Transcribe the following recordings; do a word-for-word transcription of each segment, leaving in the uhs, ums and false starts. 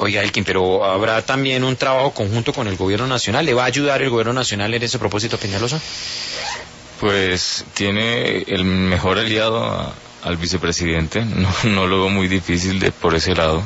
Oiga, Elkin, pero ¿habrá también un trabajo conjunto con el gobierno nacional? ¿Le va a ayudar el gobierno nacional en ese propósito, Peñalosa? Pues tiene el mejor aliado a, al vicepresidente, no, no lo veo muy difícil de por ese lado.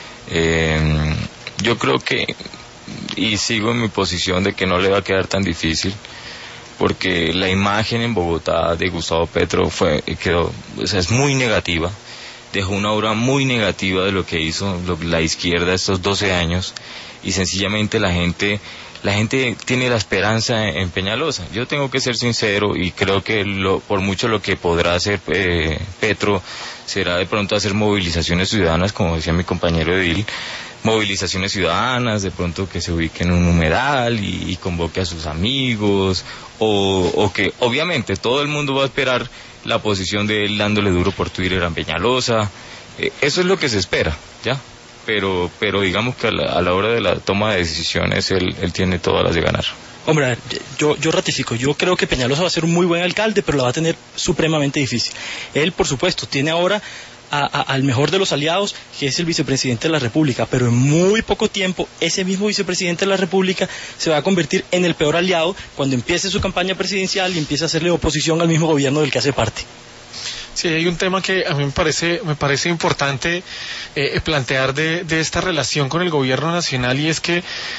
Eh, yo creo que, y sigo en mi posición de que no le va a quedar tan difícil, porque la imagen en Bogotá de Gustavo Petro fue, quedó, o sea, es muy negativa. Dejó una obra muy negativa de lo que hizo lo, la izquierda estos doce años, y sencillamente la gente la gente tiene la esperanza en, en Peñalosa. Yo tengo que ser sincero y creo que lo, por mucho lo que podrá hacer eh, Petro será de pronto hacer movilizaciones ciudadanas, como decía mi compañero Edil, movilizaciones ciudadanas, de pronto que se ubique en un humedal y, y convoque a sus amigos, o, o que obviamente todo el mundo va a esperar la posición de él dándole duro por Twitter a Peñalosa. Eh, eso es lo que se espera, ¿ya? Pero pero digamos que a la, a la hora de la toma de decisiones él, él tiene todas las de ganar. Hombre, yo, yo ratifico, yo creo que Peñalosa va a ser un muy buen alcalde, pero la va a tener supremamente difícil. Él, por supuesto, tiene ahora a, a, al mejor de los aliados, que es el vicepresidente de la República, pero en muy poco tiempo ese mismo vicepresidente de la República se va a convertir en el peor aliado cuando empiece su campaña presidencial y empiece a hacerle oposición al mismo gobierno del que hace parte. Sí, hay un tema que a mí me parece, me parece importante eh, plantear de, de esta relación con el gobierno nacional, y es que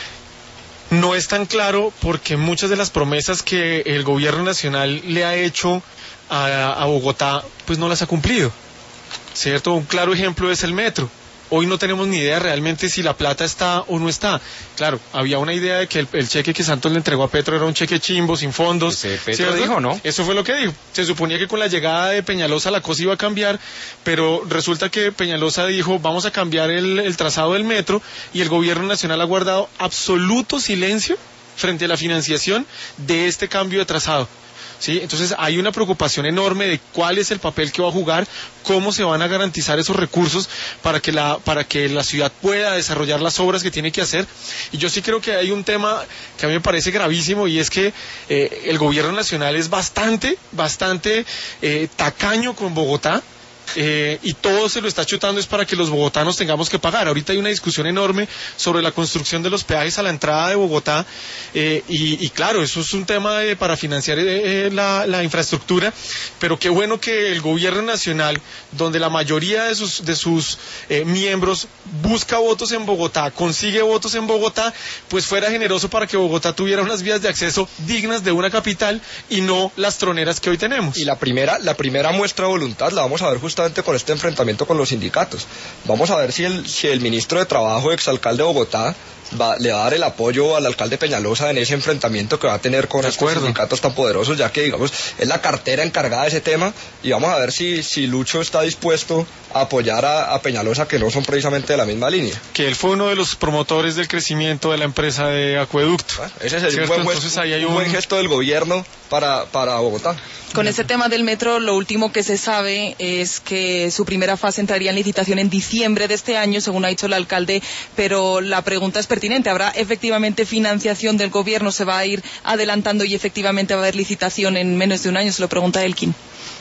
no es tan claro porque muchas de las promesas que el gobierno nacional le ha hecho a, a Bogotá, pues no las ha cumplido, ¿cierto? Un claro ejemplo es el metro. Hoy no tenemos ni idea realmente si la plata está o no está. Claro, había una idea de que el, el cheque que Santos le entregó a Petro era un cheque chimbo, sin fondos. Ese Petro dijo, ¿no? Eso fue lo que dijo. Se suponía que con la llegada de Peñalosa la cosa iba a cambiar, pero resulta que Peñalosa dijo, vamos a cambiar el, el trazado del metro, y el gobierno nacional ha guardado absoluto silencio frente a la financiación de este cambio de trazado. ¿Sí? Entonces hay una preocupación enorme de cuál es el papel que va a jugar, cómo se van a garantizar esos recursos para que la para que la ciudad pueda desarrollar las obras que tiene que hacer. Y yo sí creo que hay un tema que a mí me parece gravísimo, y es que eh, el gobierno nacional es bastante, bastante eh, tacaño con Bogotá. Eh, y todo se lo está chutando es para que los bogotanos tengamos que pagar. Ahorita hay una discusión enorme sobre la construcción de los peajes a la entrada de Bogotá, eh, y, y claro, eso es un tema de, para financiar eh, la, la infraestructura, pero qué bueno que el gobierno nacional, donde la mayoría de sus, de sus eh, miembros busca votos en Bogotá, consigue votos en Bogotá, pues fuera generoso para que Bogotá tuviera unas vías de acceso dignas de una capital y no las troneras que hoy tenemos. Y la primera, la primera muestra de voluntad la vamos a ver justamente con este enfrentamiento con los sindicatos. Vamos a ver si el, si el ministro de Trabajo, exalcalde de Bogotá, va, le va a dar el apoyo al alcalde Peñalosa en ese enfrentamiento que va a tener con estos sindicatos tan poderosos, ya que, digamos, es la cartera encargada de ese tema, y vamos a ver si, si Lucho está dispuesto a apoyar a, a Peñalosa, que no son precisamente de la misma línea. Que él fue uno de los promotores del crecimiento de la empresa de Acueducto. Bueno, ese sería un, buen, Entonces, ahí hay un... un buen gesto del gobierno para, para Bogotá. Con ese tema del metro, lo último que se sabe es que su primera fase entraría en licitación en diciembre de este año, según ha dicho el alcalde, pero la pregunta es pertinente. ¿Habrá efectivamente financiación del gobierno? ¿Se va a ir adelantando y efectivamente va a haber licitación en menos de un año? Se lo pregunta Elkin.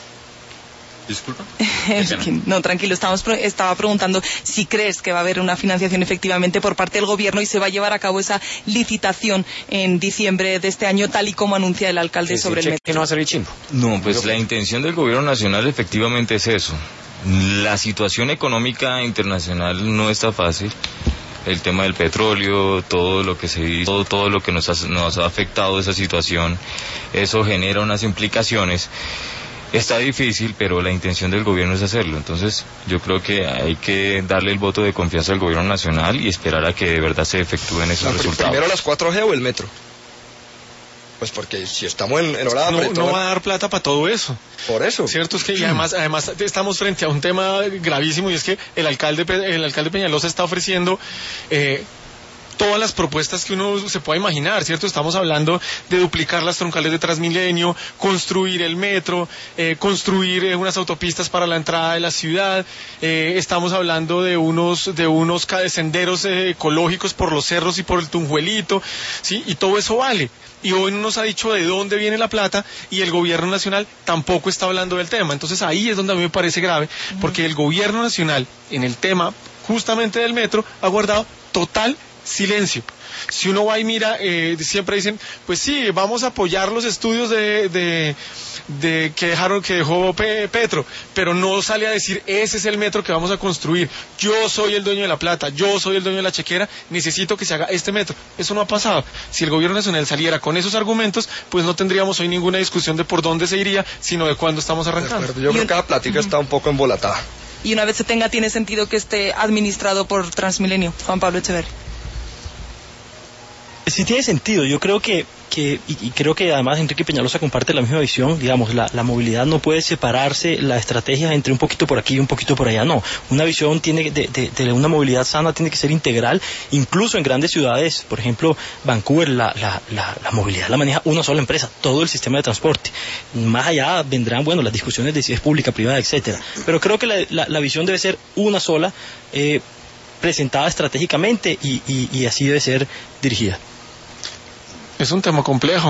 Disculpa. No, tranquilo, estamos, estaba preguntando si crees que va a haber una financiación efectivamente por parte del gobierno y se va a llevar a cabo esa licitación en diciembre de este año, tal y como anuncia el alcalde sí, sobre sí, el metro. ¿Qué no va a ser el chimbo? No, pues la intención del gobierno nacional efectivamente es eso. La situación económica internacional no está fácil. El tema del petróleo, todo lo que se hizo, todo, todo lo que nos ha, nos ha afectado esa situación, eso genera unas implicaciones. Está difícil, pero la intención del gobierno es hacerlo. Entonces, yo creo que hay que darle el voto de confianza al gobierno nacional y esperar a que de verdad se efectúen esos no, resultados. Primero las cuatro G o el metro. Pues porque si estamos en, en hora de no, apretón, no va a dar plata para todo eso. Por eso. Cierto es que, y además, además estamos frente a un tema gravísimo, y es que el alcalde, el alcalde Peñalosa está ofreciendo eh, todas las propuestas que uno se pueda imaginar, ¿cierto? Estamos hablando de duplicar las troncales de Transmilenio, construir el metro, eh, construir eh, unas autopistas para la entrada de la ciudad, eh, estamos hablando de unos de unos senderos eh, ecológicos por los cerros y por el Tunjuelito, ¿sí? Y todo eso vale. Y hoy no nos ha dicho de dónde viene la plata, y el gobierno nacional tampoco está hablando del tema. Entonces ahí es donde a mí me parece grave, porque el gobierno nacional, en el tema justamente del metro, ha guardado total silencio. Si uno va y mira, eh, siempre dicen, pues sí, vamos a apoyar los estudios de, de, de que dejaron, que dejó Pe- Petro, pero no sale a decir, ese es el metro que vamos a construir, yo soy el dueño de la plata, yo soy el dueño de la chequera, necesito que se haga este metro. Eso no ha pasado. Si el gobierno nacional saliera con esos argumentos, pues no tendríamos hoy ninguna discusión de por dónde se iría, sino de cuándo estamos arrancando. Yo creo que la plática está un poco embolatada. Y una vez se tenga, tiene sentido que esté administrado por Transmilenio. Juan Pablo Echeverri. Sí tiene sentido, yo creo que, que y, y creo que además Enrique Peñalosa comparte la misma visión, digamos, la, la movilidad no puede separarse, la estrategia entre un poquito por aquí y un poquito por allá, no, una visión tiene de, de, de una movilidad sana tiene que ser integral, incluso en grandes ciudades, por ejemplo, Vancouver, la, la, la, la movilidad la maneja una sola empresa, todo el sistema de transporte, más allá vendrán, bueno, las discusiones de si es pública, privada, etcétera, pero creo que la, la, la visión debe ser una sola, eh, presentada estratégicamente y, y, y así debe ser dirigida. Es un tema complejo,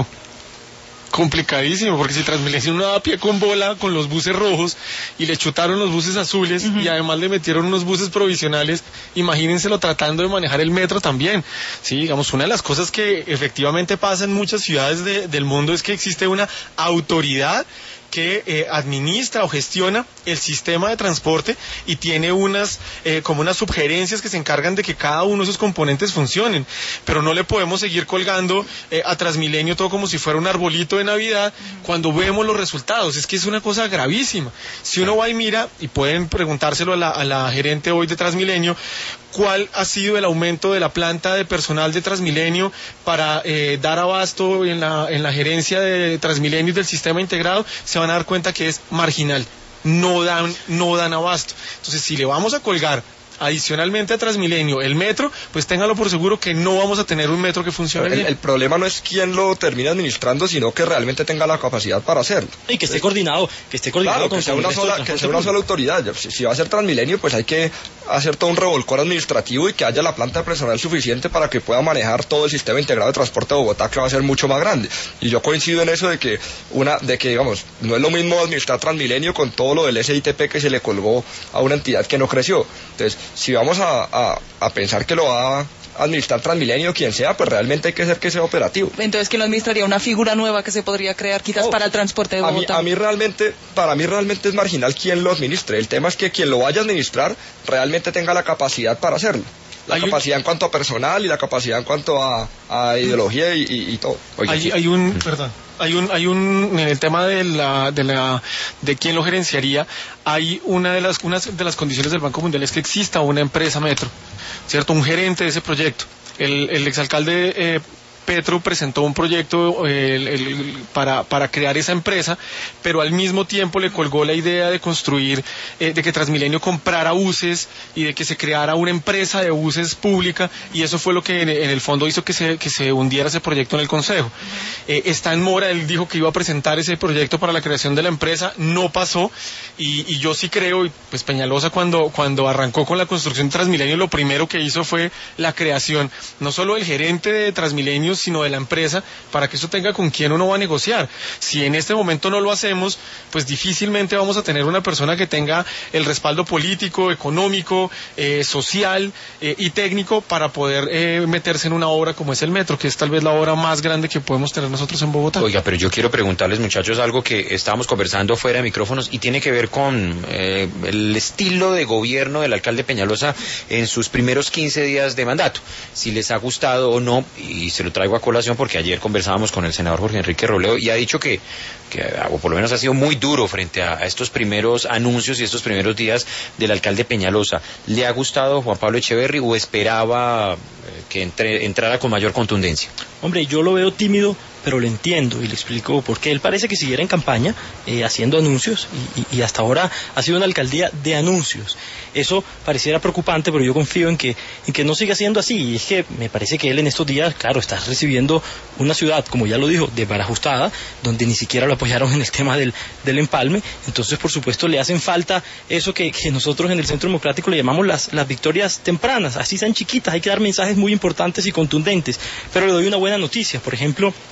complicadísimo, porque si Transmilenio no da pie con bola con los buses rojos y le chutaron los buses azules uh-huh. y además le metieron unos buses provisionales, imagínenselo tratando de manejar el metro también. Sí, digamos, una de las cosas que efectivamente pasa en muchas ciudades de, del mundo es que existe una autoridad que eh, administra o gestiona el sistema de transporte y tiene unas eh, como unas sugerencias que se encargan de que cada uno de esos componentes funcionen, pero no le podemos seguir colgando eh, a Transmilenio todo como si fuera un arbolito de Navidad cuando vemos los resultados. Es que es una cosa gravísima. Si uno va y mira, y pueden preguntárselo a la, a la gerente hoy de Transmilenio, cuál ha sido el aumento de la planta de personal de Transmilenio para eh, dar abasto en la, en la gerencia de Transmilenio y del sistema integrado, se van a dar cuenta que es marginal, no dan, no dan abasto. Entonces, si le vamos a colgar adicionalmente a Transmilenio el metro, pues téngalo por seguro que no vamos a tener un metro que funcione el, bien. El problema no es quién lo termina administrando, sino que realmente tenga la capacidad para hacerlo. Y que esté coordinado, que esté coordinado claro, con que sea una sola, que sea una sola autoridad. Si, si va a ser Transmilenio, pues hay que hacer todo un revolcón administrativo y que haya la planta de personal suficiente para que pueda manejar todo el sistema integrado de transporte de Bogotá, que va a ser mucho más grande. Y yo coincido en eso de que una, de que digamos, no es lo mismo administrar Transmilenio con todo lo del S I T P que se le colgó a una entidad que no creció. Entonces, si vamos a, a, a pensar que lo va a administrar Transmilenio, quien sea, pues realmente hay que hacer que sea operativo. Entonces, ¿quién lo administraría? ¿Una figura nueva que se podría crear quizás oh, para el transporte de Bogotá? A mí, a mí realmente, para mí realmente es marginal quién lo administre. El tema es que quien lo vaya a administrar realmente tenga la capacidad para hacerlo. La hay capacidad un... en cuanto a personal y la capacidad en cuanto a, a ideología y, y, y todo. Oye, hay, sí. hay un, perdón, hay un, hay un, en el tema de la, de la, de quién lo gerenciaría, hay una de las, una de las condiciones del Banco Mundial es que exista una empresa metro, ¿cierto? Un gerente de ese proyecto. El, el exalcalde eh, Petro presentó un proyecto eh, el, el, para, para crear esa empresa, pero al mismo tiempo le colgó la idea de construir, eh, de que Transmilenio comprara buses y de que se creara una empresa de buses pública, y eso fue lo que en, en el fondo hizo que se, que se hundiera ese proyecto en el Consejo. Eh, está en mora, él dijo que iba a presentar ese proyecto para la creación de la empresa, no pasó, y, y yo sí creo, y pues Peñalosa cuando, cuando arrancó con la construcción de Transmilenio, lo primero que hizo fue la creación, no solo del gerente de Transmilenio, sino de la empresa, para que eso tenga con quién uno va a negociar. Si en este momento no lo hacemos, pues difícilmente vamos a tener una persona que tenga el respaldo político, económico, eh, social eh, y técnico para poder eh, meterse en una obra como es el metro, que es tal vez la obra más grande que podemos tener nosotros en Bogotá. Oiga, pero yo quiero preguntarles, muchachos, algo que estábamos conversando fuera de micrófonos y tiene que ver con eh, el estilo de gobierno del alcalde Peñalosa en sus primeros quince días de mandato. Si les ha gustado o no, y se lo traigo a colación porque ayer conversábamos con el senador Jorge Enrique Robledo y ha dicho que, que o por lo menos ha sido muy duro frente a, a estos primeros anuncios y estos primeros días del alcalde Peñalosa. ¿Le ha gustado Juan Pablo Echeverri o esperaba eh, que entre, entrara con mayor contundencia? Hombre, yo lo veo tímido, pero lo entiendo y le explico por qué. Él parece que siguiera en campaña, eh, haciendo anuncios, y, y, y hasta ahora ha sido una alcaldía de anuncios. Eso pareciera preocupante, pero yo confío en que, en que no siga siendo así. Y es que me parece que él en estos días, claro, está recibiendo una ciudad, como ya lo dijo, desbarajustada, donde ni siquiera lo apoyaron en el tema del, del empalme. Entonces, por supuesto, le hacen falta eso que, que nosotros en el Centro Democrático le llamamos las, las victorias tempranas. Así sean chiquitas, hay que dar mensajes muy importantes y contundentes. Pero le doy una buena noticia. Por ejemplo,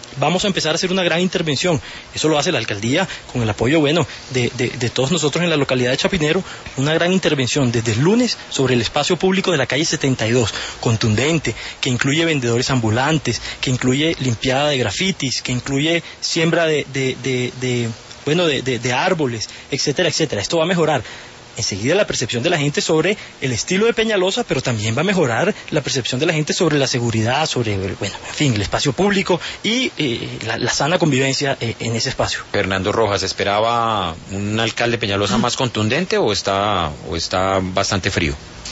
vamos a empezar a hacer una gran intervención. Eso lo hace la alcaldía con el apoyo, bueno, de, de, de todos nosotros en la localidad de Chapinero, una gran intervención desde el lunes sobre el espacio público de la calle setenta y dos, contundente, que incluye vendedores ambulantes, que incluye limpiada de grafitis, que incluye siembra de, de, de, de bueno, de, de, de árboles, etcétera, etcétera. Esto va a mejorar enseguida la percepción de la gente sobre el estilo de Peñalosa, pero también va a mejorar la percepción de la gente sobre la seguridad, sobre, bueno, en fin, el espacio público y eh, la, la sana convivencia eh, en ese espacio. Fernando Rojas, ¿esperaba un alcalde Peñalosa más contundente o está, o está bastante frío?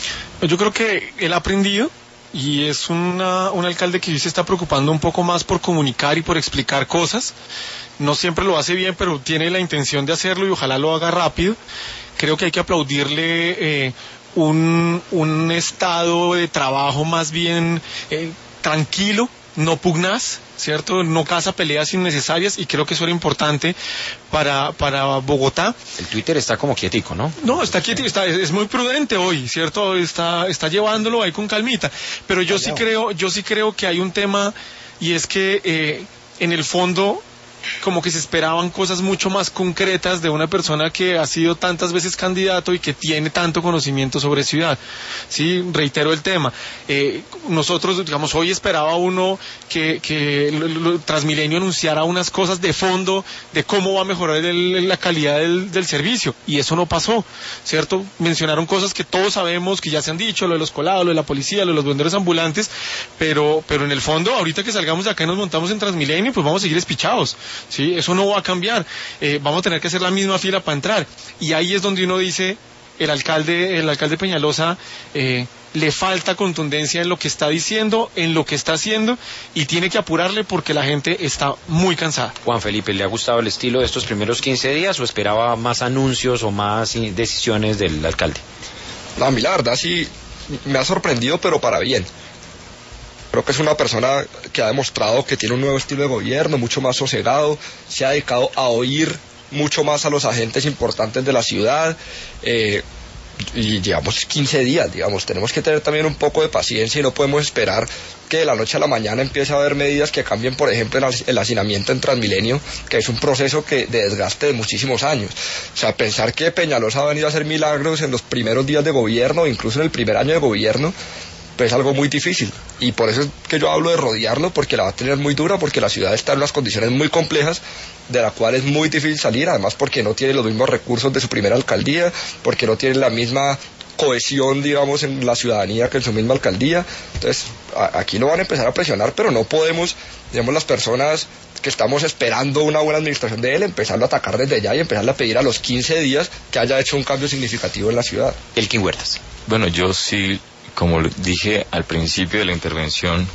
Yo creo que él ha aprendido y es una, un alcalde que hoy se está preocupando un poco más por comunicar y por explicar cosas. No siempre lo hace bien, pero tiene la intención de hacerlo y ojalá lo haga rápido. Creo que hay que aplaudirle eh, un, un estado de trabajo más bien eh, tranquilo, no pugnaz, ¿cierto? No caza peleas innecesarias y creo que eso era importante para, para Bogotá. El Twitter está como quietico, ¿no? No, está quietico, está, es muy prudente hoy, ¿cierto? Está, está llevándolo ahí con calmita. Pero yo sí creo, yo sí creo que hay un tema y es que eh, en el fondo como que se esperaban cosas mucho más concretas de una persona que ha sido tantas veces candidato y que tiene tanto conocimiento sobre ciudad. Sí, reitero el tema. Eh, nosotros, digamos, hoy esperaba uno que, que lo, lo, Transmilenio anunciara unas cosas de fondo de cómo va a mejorar el, la calidad del, del servicio, y eso no pasó, ¿cierto? Mencionaron cosas que todos sabemos, que ya se han dicho, lo de los colados, lo de la policía, lo de los vendedores ambulantes, pero, pero en el fondo, ahorita que salgamos de acá y nos montamos en Transmilenio, pues vamos a seguir espichados. Sí, eso no va a cambiar, eh, vamos a tener que hacer la misma fila para entrar, y ahí es donde uno dice, el alcalde, el alcalde Peñalosa eh, le falta contundencia en lo que está diciendo, en lo que está haciendo, y tiene que apurarle porque la gente está muy cansada. Juan Felipe, ¿le ha gustado el estilo de estos primeros quince días o esperaba más anuncios o más decisiones del alcalde? No, a mí la verdad sí me ha sorprendido, pero para bien. Creo que es una persona que ha demostrado que tiene un nuevo estilo de gobierno, mucho más sosegado, se ha dedicado a oír mucho más a los agentes importantes de la ciudad, eh, y llevamos quince días, digamos, tenemos que tener también un poco de paciencia y no podemos esperar que de la noche a la mañana empiece a haber medidas que cambien, por ejemplo, el hacinamiento en Transmilenio, que es un proceso que de desgaste de muchísimos años. O sea, pensar que Peñalosa ha venido a hacer milagros en los primeros días de gobierno, incluso en el primer año de gobierno, pues es algo muy difícil, y por eso es que yo hablo de rodearlo, porque la va a tener muy dura, porque la ciudad está en unas condiciones muy complejas, de la cual es muy difícil salir, además porque no tiene los mismos recursos de su primera alcaldía, porque no tiene la misma cohesión, digamos, en la ciudadanía que en su misma alcaldía. Entonces, a, aquí lo van a empezar a presionar, pero no podemos, digamos, las personas que estamos esperando una buena administración de él, empezarlo a atacar desde ya y empezarle a pedir a los quince días que haya hecho un cambio significativo en la ciudad. Elkin Huertas. Bueno, yo sí, como dije al principio de la intervención,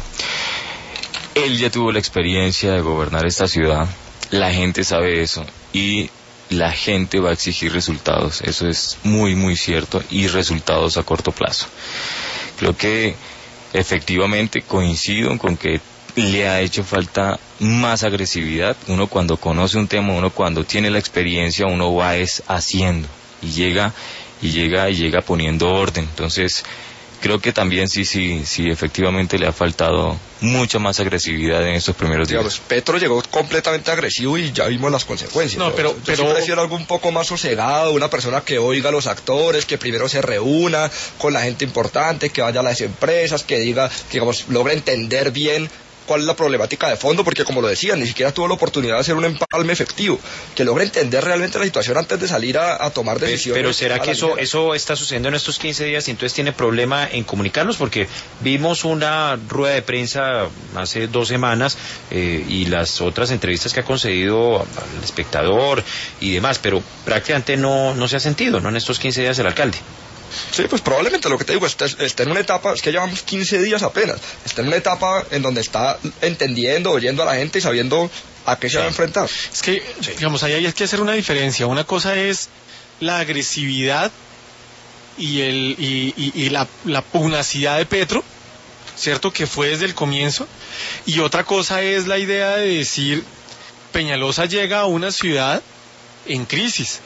él ya tuvo la experiencia de gobernar esta ciudad, la gente sabe eso y la gente va a exigir resultados, eso es muy muy cierto, y resultados a corto plazo. Creo que efectivamente coincido con que le ha hecho falta más agresividad. Uno cuando conoce un tema, uno cuando tiene la experiencia, uno va es haciendo y llega y llega y llega poniendo orden. Entonces creo que también sí, sí, sí, efectivamente le ha faltado mucha más agresividad en estos primeros días. Digamos, Petro llegó completamente agresivo y ya vimos las consecuencias. No, pero, yo pero... sí prefiero algo un poco más sosegado, una persona que oiga a los actores, que primero se reúna con la gente importante, que vaya a las empresas, que diga, que digamos, logre entender bien cuál es la problemática de fondo, porque como lo decía, ni siquiera tuvo la oportunidad de hacer un empalme efectivo, que logre entender realmente la situación antes de salir a, a tomar decisiones. Pero, pero ¿será que eso, eso está sucediendo en estos quince días y entonces tiene problema en comunicarnos? Porque vimos una rueda de prensa hace dos semanas eh, y las otras entrevistas que ha concedido al espectador y demás, pero prácticamente no, no se ha sentido, ¿no? En estos quince días el alcalde. Sí, pues probablemente lo que te digo, está, está en una etapa, es que llevamos quince días apenas, está en una etapa en donde está entendiendo, oyendo a la gente y sabiendo a qué se va a enfrentar. Es que, digamos, ahí hay que hacer una diferencia. Una cosa es la agresividad y, el, y, y, y la, la pugnacidad de Petro, ¿cierto? Que fue desde el comienzo. Y otra cosa es la idea de decir, Peñalosa llega a una ciudad en crisis,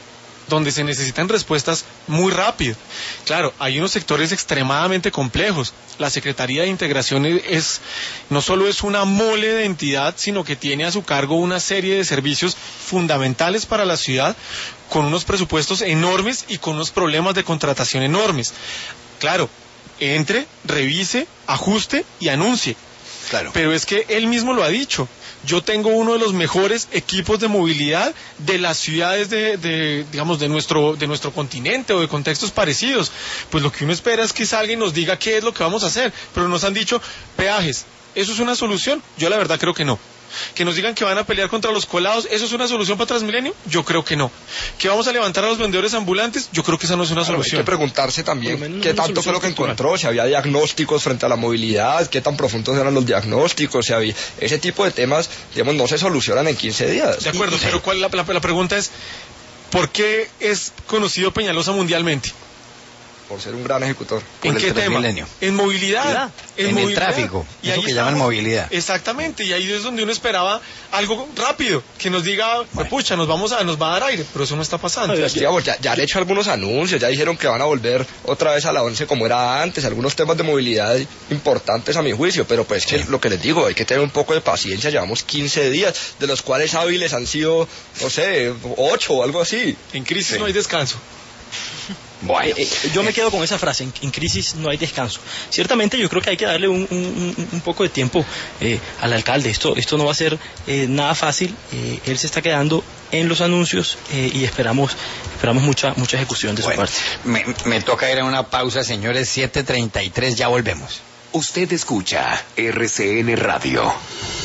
donde se necesitan respuestas muy rápido. Claro, hay unos sectores extremadamente complejos. La Secretaría de Integración es, no solo es una mole de entidad, sino que tiene a su cargo una serie de servicios fundamentales para la ciudad, con unos presupuestos enormes y con unos problemas de contratación enormes. Claro, entre, revise, ajuste y anuncie. Claro. Pero es que él mismo lo ha dicho. Yo tengo uno de los mejores equipos de movilidad de las ciudades de, de, digamos, de nuestro, de nuestro continente o de contextos parecidos. Pues lo que uno espera es que salga y nos diga qué es lo que vamos a hacer. Pero nos han dicho peajes. ¿Eso es una solución? Yo la verdad creo que no. Que nos digan que van a pelear contra los colados, ¿eso es una solución para Transmilenio? Yo creo que no. ¿Que vamos a levantar a los vendedores ambulantes? Yo creo que esa no es una Claro, solución. hay que preguntarse también qué una tanto fue lo que solución encontró, si había diagnósticos frente a la movilidad, qué tan profundos eran los diagnósticos, si había ese tipo de temas, digamos, no se solucionan en quince días. De acuerdo, pero ¿cuál, la, la, la pregunta es, ¿por qué es conocido Peñalosa mundialmente? Por ser un gran ejecutor. ¿En el qué tema? Transmilenio. En movilidad. En el movilidad. tráfico, Y eso ahí que llaman estamos. movilidad. Exactamente, y ahí es donde uno esperaba algo rápido, que nos diga, Bueno. pucha, nos vamos a, nos va a dar aire, pero eso no está pasando. No, Pues, digamos, ya, ya han hecho algunos anuncios, ya dijeron que van a volver otra vez a la once como era antes, algunos temas de movilidad importantes a mi juicio, pero pues que lo que les digo, hay que tener un poco de paciencia, llevamos quince días, de los cuales hábiles han sido, no sé, ocho o algo así. En crisis Sí. no hay descanso. Bueno, Eh, eh, yo me quedo con esa frase, en, en crisis no hay descanso. Ciertamente yo creo que hay que darle un, un- un- un poco de tiempo eh, al alcalde. Esto, esto no va a ser eh, nada fácil. Eh, él se está quedando en los anuncios eh, y esperamos, esperamos mucha, mucha ejecución de su bueno, parte. me, me toca ir a una pausa, señores, siete treinta y tres, ya volvemos. Usted escucha R C N Radio.